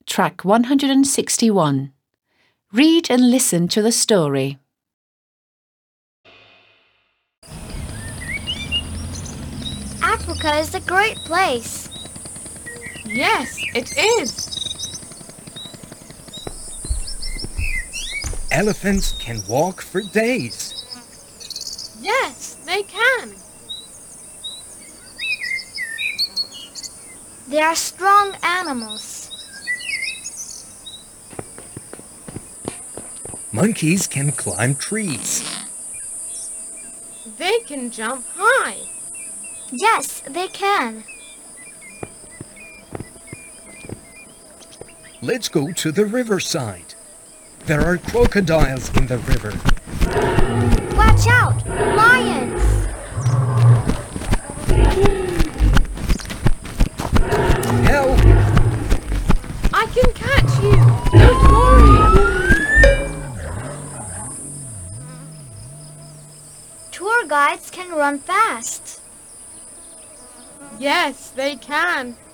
Track 161. Read and listen to the story. Africa is a great place. Yes, it is. Elephants can walk for days. Yes, they can. They are strong animals. Monkeys can climb trees. They can jump high. Yes, they can. Let's go to the riverside. There are crocodiles in the river. Watch out! Lions! Help! I can catch you. Don't worry. Tour guides can run fast. Yes, they can.